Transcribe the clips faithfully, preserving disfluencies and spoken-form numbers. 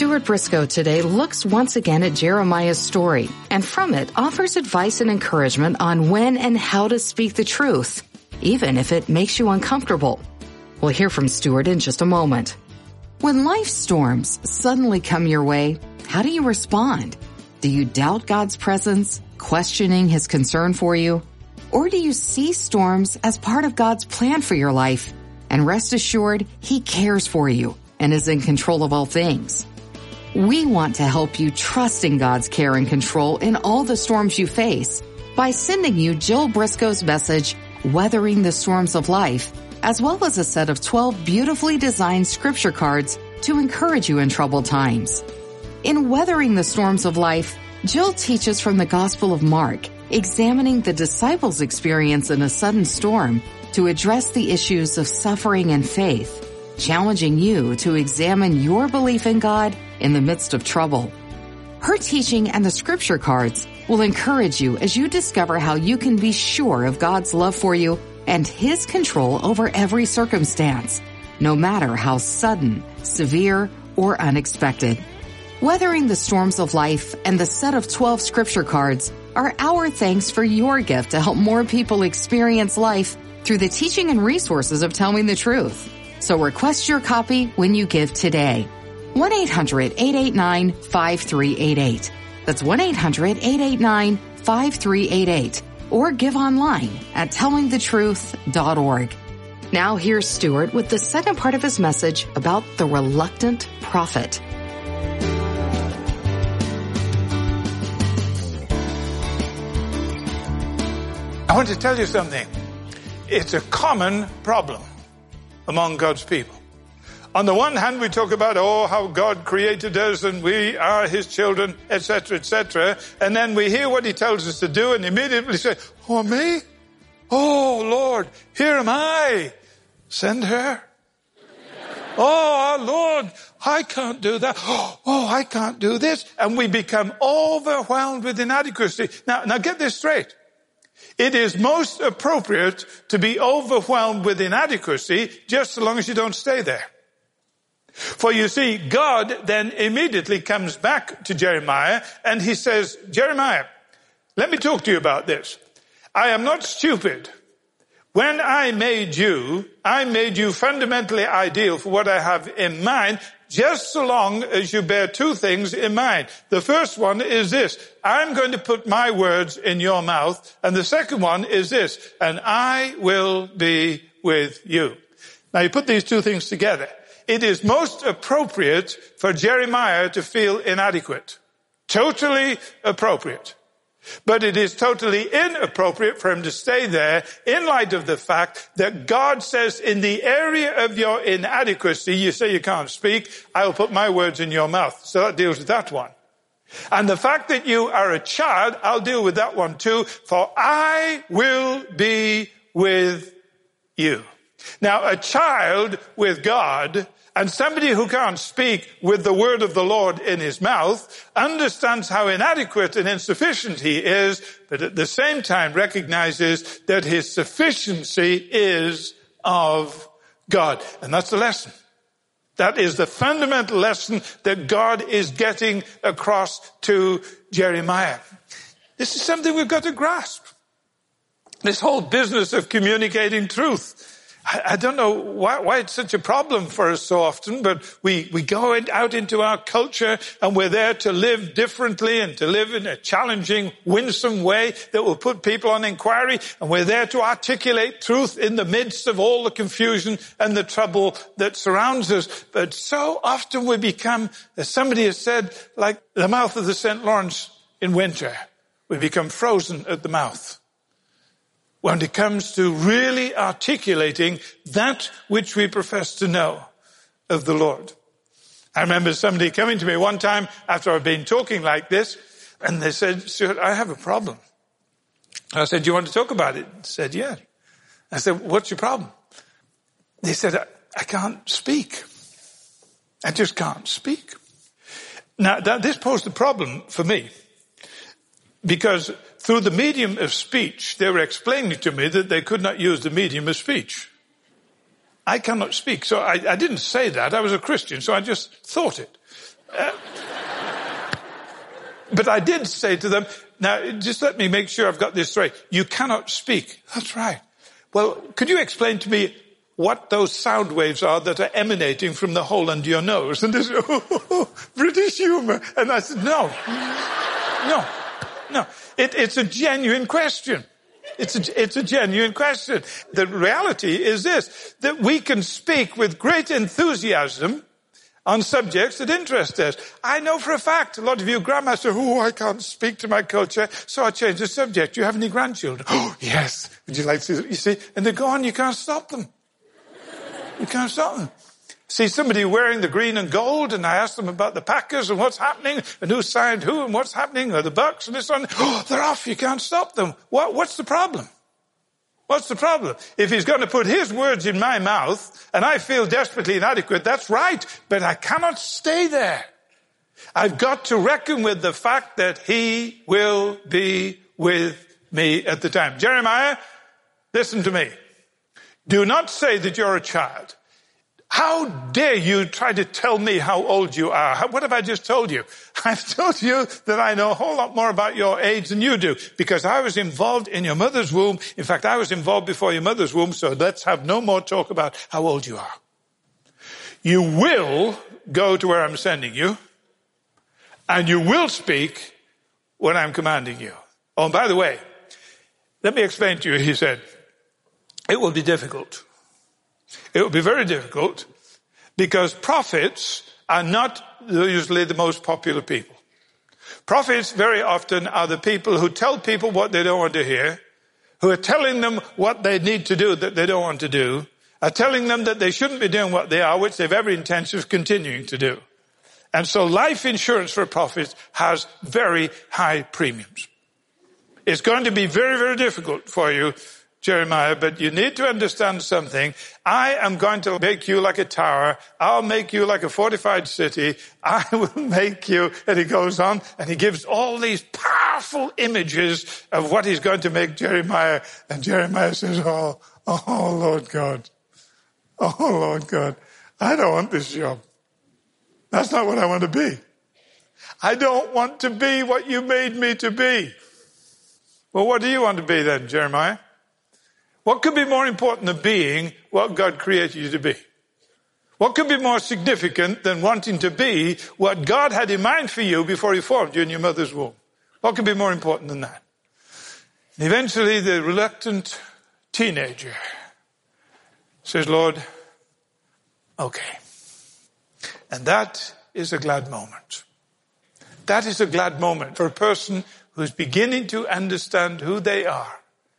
Stuart Briscoe today looks once again at Jeremiah's story, and from it offers advice and encouragement on when and how to speak the truth, even if it makes you uncomfortable. We'll hear from Stuart in just a moment. When life storms suddenly come your way, how do you respond? Do you doubt God's presence, questioning His concern for you? Or do you see storms as part of God's plan for your life and rest assured He cares for you and is in control of all things? We want to help you trust in God's care and control in all the storms you face by sending you Jill Briscoe's message, Weathering the Storms of Life, as well as a set of twelve beautifully designed scripture cards to encourage you in troubled times. In Weathering the Storms of Life, Jill teaches from the Gospel of Mark, examining the disciples' experience in a sudden storm to address the issues of suffering and faith, challenging you to examine your belief in God in the midst of trouble. Her teaching and the scripture cards will encourage you as you discover how you can be sure of God's love for you and His control over every circumstance, no matter how sudden, severe, or unexpected. Weathering the Storms of Life and the set of twelve scripture cards are our thanks for your gift to help more people experience life through the teaching and resources of Telling the Truth. So request your copy when you give today. one eight hundred eight eight nine five three eight eight. That's one eight hundred eight eight nine five three eight eight. Or give online at telling the truth dot org. Now here's Stuart with the second part of his message about the reluctant prophet. I want to tell you something. It's a common problem among God's people. On the one hand, we talk about, oh, how God created us and we are His children, et cetera, et cetera. And then we hear what He tells us to do and immediately say, oh, me? Oh, Lord, here am I. Send her. Oh, Lord, I can't do that. Oh, I can't do this. And we become overwhelmed with inadequacy. Now, now get this straight. It is most appropriate to be overwhelmed with inadequacy just so long as you don't stay there. For you see, God then immediately comes back to Jeremiah and He says, Jeremiah, let me talk to you about this. I am not stupid. When I made you, I made you fundamentally ideal for what I have in mind, just so long as you bear two things in mind. The first one is this: I'm going to put my words in your mouth. And the second one is this: and I will be with you. Now you put these two things together. It is most appropriate for Jeremiah to feel inadequate. Totally appropriate. But it is totally inappropriate for him to stay there in light of the fact that God says in the area of your inadequacy, you say you can't speak, I will put my words in your mouth. So that deals with that one. And the fact that you are a child, I'll deal with that one too, for I will be with you. Now, a child with God and somebody who can't speak with the word of the Lord in his mouth understands how inadequate and insufficient he is, but at the same time recognizes that his sufficiency is of God. And that's the lesson. That is the fundamental lesson that God is getting across to Jeremiah. This is something we've got to grasp. This whole business of communicating truth. I don't know why, why it's such a problem for us so often, but we, we go out into our culture and we're there to live differently and to live in a challenging, winsome way that will put people on inquiry. And we're there to articulate truth in the midst of all the confusion and the trouble that surrounds us. But so often we become, as somebody has said, like the mouth of the Saint Lawrence in winter. We become frozen at the mouth when it comes to really articulating that which we profess to know of the Lord. I remember somebody coming to me one time after I'd been talking like this, and they said, Stuart, I have a problem. I said, do you want to talk about it? They said, yeah. I said, what's your problem? They said, I, I can't speak. I just can't speak. Now, that, this posed a problem for me, because through the medium of speech, they were explaining to me that they could not use the medium of speech. I cannot speak. So I, I didn't say that. I was a Christian, so I just thought it. Uh, but I did say to them, now, just let me make sure I've got this straight. You cannot speak. That's right. Well, could you explain to me what those sound waves are that are emanating from the hole under your nose? And they said, oh, oh, oh, British humor. And I said, no, no, no. It, it's a genuine question. It's a, it's a genuine question. The reality is this, that we can speak with great enthusiasm on subjects that interest us. I know for a fact, a lot of you grandmas say, oh, I can't speak to my culture, so I change the subject. Do you have any grandchildren? Oh, yes. Would you like to, you see? And they go on, you can't stop them. You can't stop them. See somebody wearing the green and gold, and I ask them about the Packers and what's happening, and who signed who, and what's happening, or the Bucks, and this one. Oh, they're off. You can't stop them. What, what's the problem? What's the problem? If he's going to put his words in my mouth, and I feel desperately inadequate, that's right, but I cannot stay there. I've got to reckon with the fact that he will be with me at the time. Jeremiah, listen to me. Do not say that you're a child. How dare you try to tell me how old you are? How, what have I just told you? I've told you that I know a whole lot more about your age than you do, because I was involved in your mother's womb. In fact, I was involved before your mother's womb, so let's have no more talk about how old you are. You will go to where I'm sending you, and you will speak when I'm commanding you. Oh, and by the way, let me explain to you, he said, it will be difficult. It will be very difficult because prophets are not usually the most popular people. Prophets very often are the people who tell people what they don't want to hear, who are telling them what they need to do that they don't want to do, are telling them that they shouldn't be doing what they are, which they've every intention of continuing to do. And so life insurance for prophets has very high premiums. It's going to be very, very difficult for you, Jeremiah, but you need to understand something. I am going to make you like a tower. I'll make you like a fortified city. I will make you, and he goes on, and he gives all these powerful images of what he's going to make Jeremiah. And Jeremiah says, oh, oh, Lord God. Oh, Lord God. I don't want this job. That's not what I want to be. I don't want to be what you made me to be. Well, what do you want to be then, Jeremiah? What could be more important than being what God created you to be? What could be more significant than wanting to be what God had in mind for you before he formed you in your mother's womb? What could be more important than that? And eventually the reluctant teenager says, Lord, okay. And that is a glad moment. That is a glad moment for a person who's beginning to understand who they are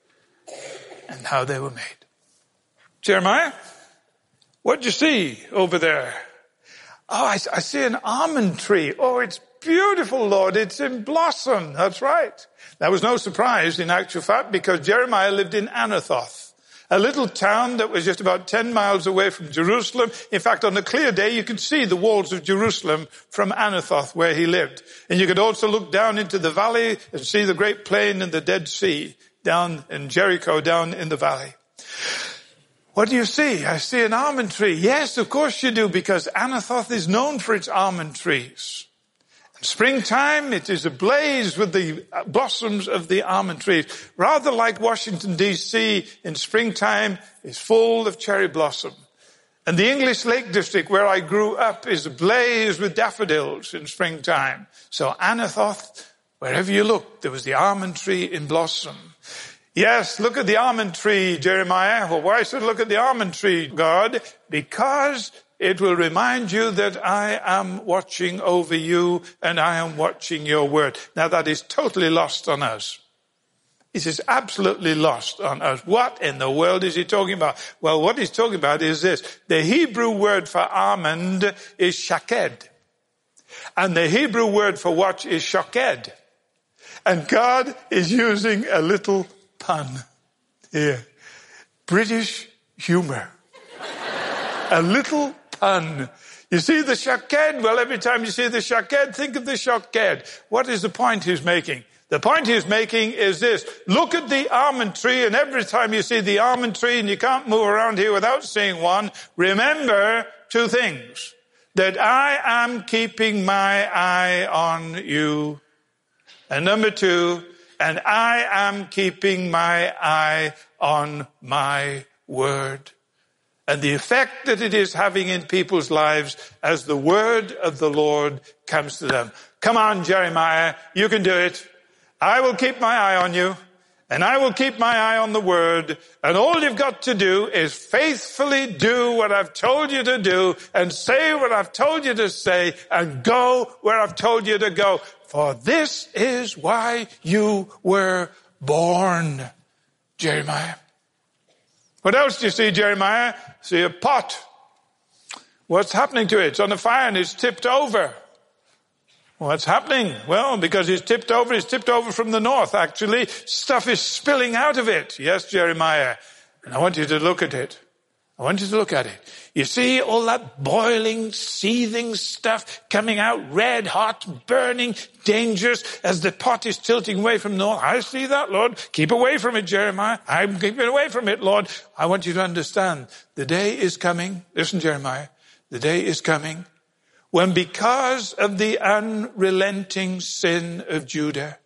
and how they were made. Jeremiah, what do you see over there? Oh, I, I see an almond tree. Oh, it's beautiful, Lord. It's in blossom. That's right. That was no surprise in actual fact, because Jeremiah lived in Anathoth, a little town that was just about ten miles away from Jerusalem. In fact, on a clear day, you could see the walls of Jerusalem from Anathoth, where he lived. And you could also look down into the valley and see the Great Plain and the Dead Sea down in Jericho, down in the valley. What do you see? I see an almond tree. Yes, of course you do, because Anathoth is known for its almond trees. In springtime, it is ablaze with the blossoms of the almond trees. Rather like Washington, D C in springtime is full of cherry blossom. And the English Lake District, where I grew up, is ablaze with daffodils in springtime. So Anathoth, wherever you look, there was the almond tree in blossom. Yes, look at the almond tree, Jeremiah. Well, why should I look at the almond tree, God? Because it will remind you that I am watching over you and I am watching your word. Now that is totally lost on us. It is absolutely lost on us. What in the world is he talking about? Well, what he's talking about is this. The Hebrew word for almond is shaked. And the Hebrew word for watch is shoked. And God is using a little pun here. British humor. A little pun. You see the shaked? Well, every time you see the shaked, think of the shoked. What is the point he's making? The point he's making is this. Look at the almond tree, and every time you see the almond tree, and you can't move around here without seeing one, remember two things. that I am keeping my eye on you. And number two, and I am keeping my eye on my word. And the effect that it is having in people's lives as the word of the Lord comes to them. Come on, Jeremiah, you can do it. I will keep my eye on you, and I will keep my eye on the word. And all you've got to do is faithfully do what I've told you to do, and say what I've told you to say, and go where I've told you to go. For this is why you were born, Jeremiah. What else do you see, Jeremiah? See a pot. What's happening to it? It's on the fire and it's tipped over. What's happening? Well, because it's tipped over, it's tipped over from the north, actually. Stuff is spilling out of it. Yes, Jeremiah. And I want you to look at it. I want you to look at it. You see all that boiling, seething stuff coming out, red hot, burning, dangerous, as the pot is tilting away from the north. I see that, Lord. Keep away from it, Jeremiah. I'm keeping away from it, Lord. I want you to understand, the day is coming. Listen, Jeremiah. The day is coming when, because of the unrelenting sin of Judah,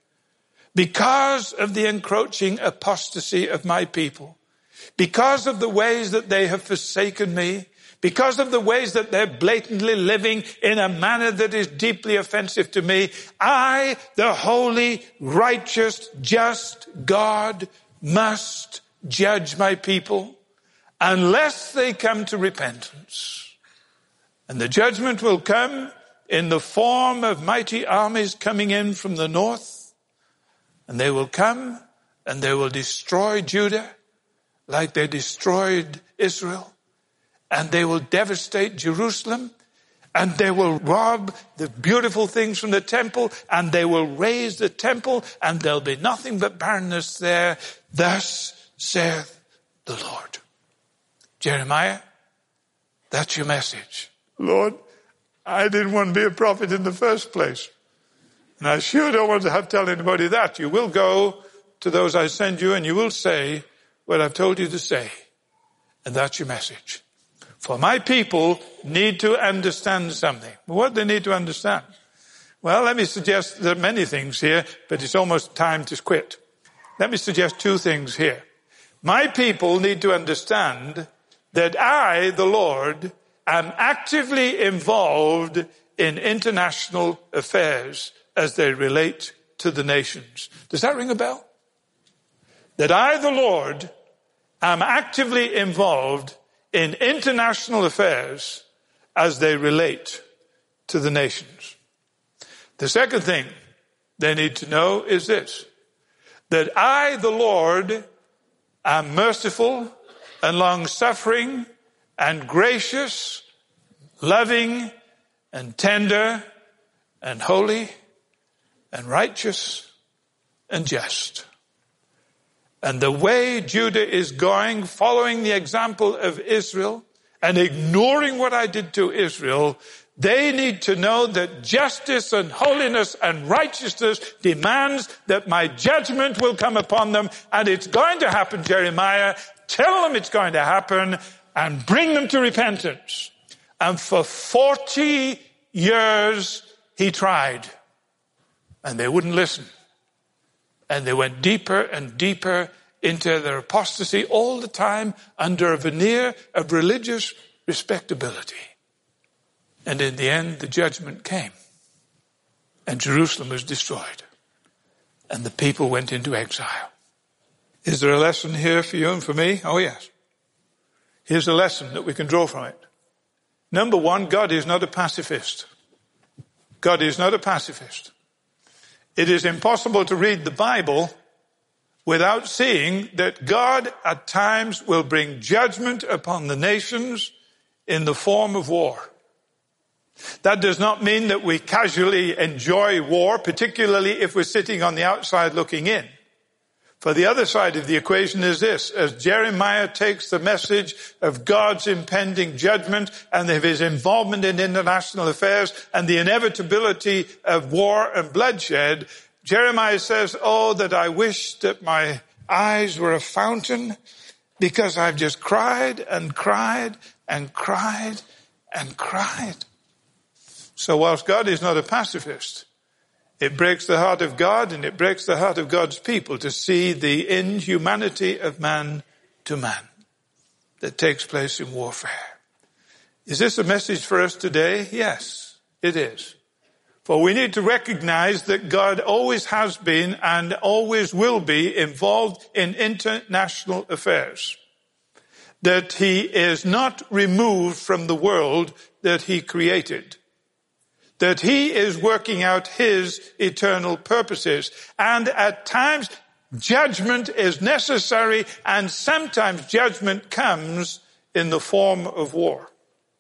because of the encroaching apostasy of my people, because of the ways that they have forsaken me, because of the ways that they're blatantly living in a manner that is deeply offensive to me, I, the holy, righteous, just God, must judge my people unless they come to repentance. And the judgment will come in the form of mighty armies coming in from the north, and they will come and they will destroy Judah like they destroyed Israel, and they will devastate Jerusalem, and they will rob the beautiful things from the temple, and they will raise the temple, and there'll be nothing but barrenness there. Thus saith the Lord. Jeremiah, that's your message. Lord, I didn't want to be a prophet in the first place, and I sure don't want to have to tell anybody that. You will go to those I send you, and you will say what I've told you to say. And that's your message. For my people need to understand something. What they need to understand? Well, let me suggest there are many things here, but it's almost time to quit. Let me suggest two things here. My people need to understand that I, the Lord, am actively involved in international affairs as they relate to the nations. Does that ring a bell? That I, the Lord, am actively involved in international affairs as they relate to the nations. The second thing they need to know is this, that I, the Lord, am merciful and long-suffering and gracious, loving and tender and holy and righteous and just. And the way Judah is going, following the example of Israel and ignoring what I did to Israel, they need to know that justice and holiness and righteousness demands that my judgment will come upon them. And it's going to happen, Jeremiah. Tell them it's going to happen and bring them to repentance. And for forty years he tried, and they wouldn't listen. And they went deeper and deeper into their apostasy, all the time under a veneer of religious respectability. And in the end, the judgment came. And Jerusalem was destroyed. And the people went into exile. Is there a lesson here for you and for me? Oh, yes. Here's a lesson that we can draw from it. Number one, God is not a pacifist. God is not a pacifist. It is impossible to read the Bible without seeing that God at times will bring judgment upon the nations in the form of war. That does not mean that we casually enjoy war, particularly if we're sitting on the outside looking in. For the other side of the equation is this: as Jeremiah takes the message of God's impending judgment and of his involvement in international affairs and the inevitability of war and bloodshed, Jeremiah says, oh, that I wish that my eyes were a fountain, because I've just cried and cried and cried and cried. So whilst God is not a pacifist, it breaks the heart of God and it breaks the heart of God's people to see the inhumanity of man to man that takes place in warfare. Is this a message for us today? Yes, it is. For we need to recognize that God always has been and always will be involved in international affairs. That he is not removed from the world that he created. That he is working out his eternal purposes. And at times, judgment is necessary, and sometimes judgment comes in the form of war.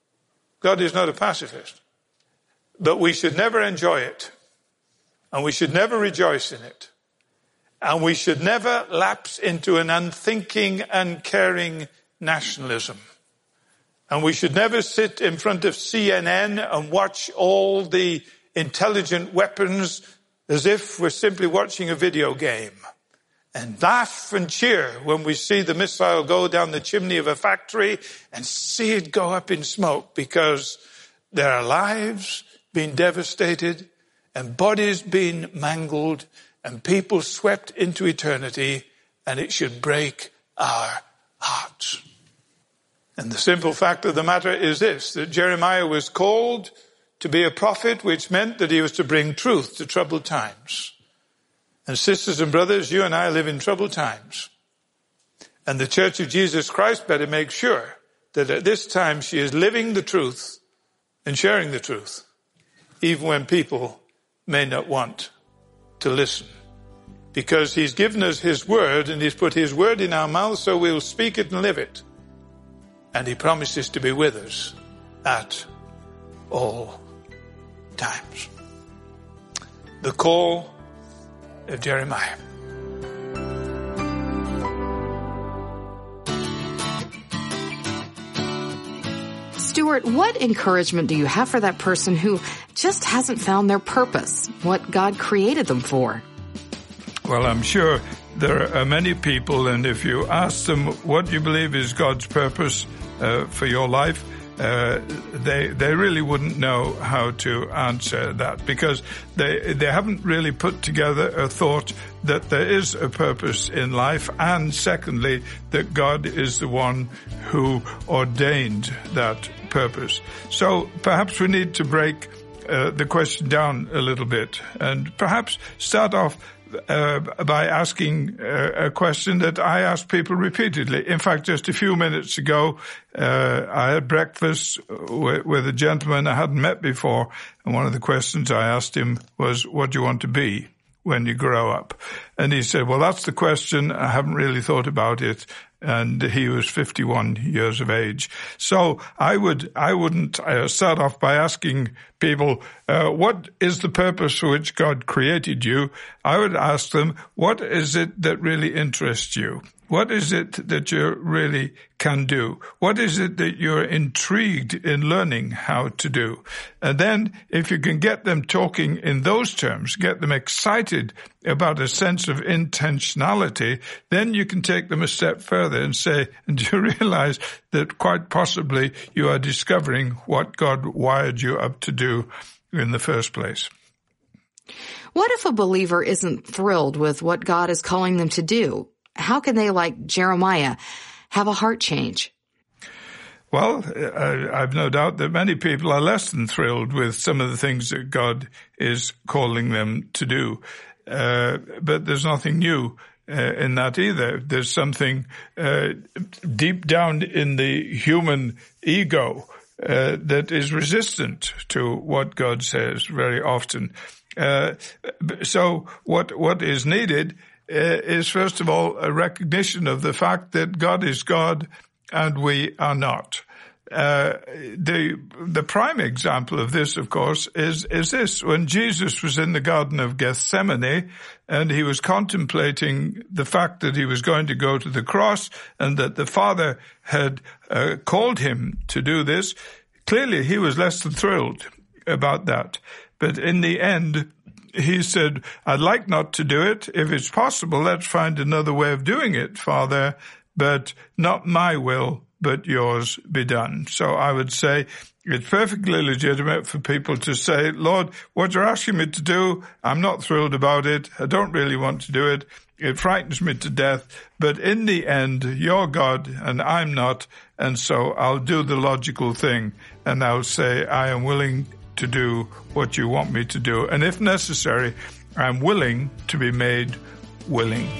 God is not a pacifist. But we should never enjoy it. And we should never rejoice in it. And we should never lapse into an unthinking, uncaring nationalism. And we should never sit in front of C N N and watch all the intelligent weapons as if we're simply watching a video game. And laugh and cheer when we see the missile go down the chimney of a factory and see it go up in smoke, because there are lives being devastated and bodies being mangled and people swept into eternity, and it should break our hearts. And the simple fact of the matter is this, that Jeremiah was called to be a prophet, which meant that he was to bring truth to troubled times. And sisters and brothers, you and I live in troubled times. And the Church of Jesus Christ better make sure that at this time she is living the truth and sharing the truth, even when people may not want to listen. Because he's given us his word, and he's put his word in our mouths so we'll speak it and live it. And he promises to be with us at all times. The call of Jeremiah. Stuart, what encouragement do you have for that person who just hasn't found their purpose, what God created them for? Well, I'm sure there are many people, and if you ask them what do you believe is God's purpose uh, for your life, uh, they they really wouldn't know how to answer that, because they they haven't really put together a thought that there is a purpose in life, and secondly, that God is the one who ordained that purpose. So perhaps we need to break uh, the question down a little bit, and perhaps start off Uh, by asking uh, a question that I ask people repeatedly. In fact, just a few minutes ago, uh, I had breakfast with, with a gentleman I hadn't met before, and one of the questions I asked him was, what do you want to be when you grow up? And he said, well, that's the question. I haven't really thought about it. And he was fifty-one years of age. So I would, I wouldn't uh, start off by asking people, uh, what is the purpose for which God created you? I would ask them, what is it that really interests you? What is it that you really can do? What is it that you're intrigued in learning how to do? And then if you can get them talking in those terms, get them excited about a sense of intentionality, then you can take them a step further and say, and you realize that quite possibly you are discovering what God wired you up to do in the first place. What if a believer isn't thrilled with what God is calling them to do? How can they, like Jeremiah, have a heart change? Well, I've no doubt that many people are less than thrilled with some of the things that God is calling them to do. Uh, but there's nothing new uh, in that either. There's something uh, deep down in the human ego uh, that is resistant to what God says very often. Uh, so what what is needed uh, is, first of all, a recognition of the fact that God is God and we are not. Uh, the the prime example of this, of course, is is this. When Jesus was in the Garden of Gethsemane and he was contemplating the fact that he was going to go to the cross and that the Father had uh, called him to do this, clearly he was less than thrilled about that. But in the end, he said, I'd like not to do it. If it's possible, let's find another way of doing it, Father, but not my will, but yours be done. So I would say it's perfectly legitimate for people to say, Lord, what you're asking me to do, I'm not thrilled about it. I don't really want to do it. It frightens me to death. But in the end, you're God and I'm not. And so I'll do the logical thing. And I'll say, I am willing to do what you want me to do. And if necessary, I'm willing to be made willing.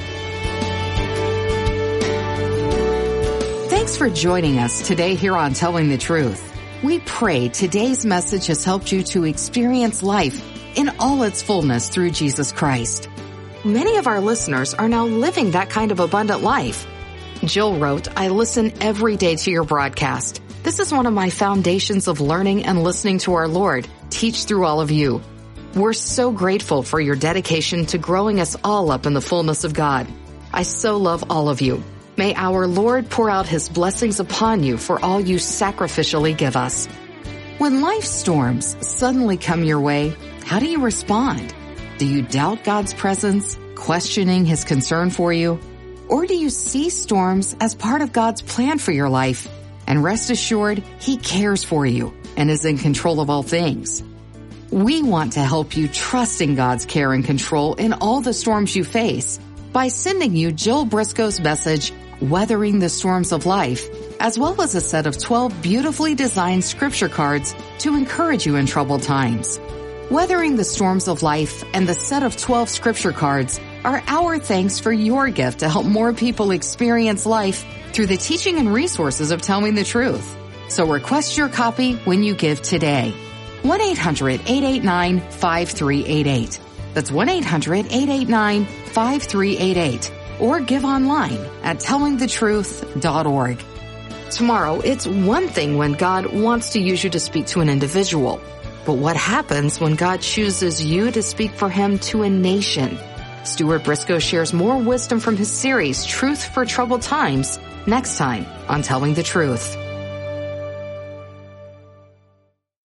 Thanks for joining us today here on Telling the Truth. We pray today's message has helped you to experience life in all its fullness through Jesus Christ. Many of our listeners are now living that kind of abundant life. Jill wrote, I listen every day to your broadcast. This is one of my foundations of learning and listening to our Lord teach through all of you. We're so grateful for your dedication to growing us all up in the fullness of God. I so love all of you. May our Lord pour out his blessings upon you for all you sacrificially give us. When life storms suddenly come your way, how do you respond? Do you doubt God's presence, questioning his concern for you? Or do you see storms as part of God's plan for your life and rest assured he cares for you and is in control of all things? We want to help you trust in God's care and control in all the storms you face by sending you Jill Briscoe's message, Weathering the Storms of Life, as well as a set of twelve beautifully designed scripture cards to encourage you in troubled times. Weathering the Storms of Life and the set of twelve scripture cards are our thanks for your gift to help more people experience life through the teaching and resources of Telling the Truth. So request your copy when you give today. one eight hundred eight eight nine five three eight eight. That's one eight hundred eight eight nine five three eight eight. Or give online at telling the truth dot org. Tomorrow, it's one thing when God wants to use you to speak to an individual. But what happens when God chooses you to speak for him to a nation? Stuart Briscoe shares more wisdom from his series, Truth for Troubled Times, next time on Telling the Truth.